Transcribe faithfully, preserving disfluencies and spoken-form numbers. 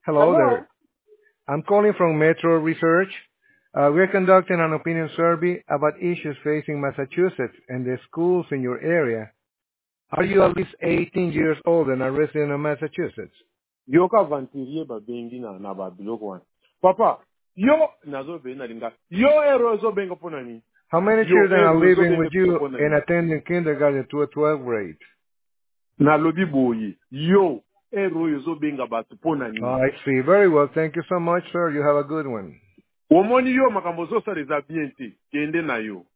Hello Hello? there. I'm calling from Metro Research. Uh, we're conducting an opinion survey about issues facing Massachusetts and the schools in your area. Are you at least eighteen years old and a resident of Massachusetts? Yo ka vantirie ba bengi na na ba biloko wan. Papa, yo nazo be na linga. Yo ero zo benga pona ni. How many Yo children are ero zo living benga with you pona and ni. attending kindergarten to a twelfth grade? Na lobi boyi. Yo ero yo zo benga ba pona Oh, ni. I see. Very well. Thank you so much, sir. You have a good one. Omoni yo makambo zo sa reza biente. Kende na yo.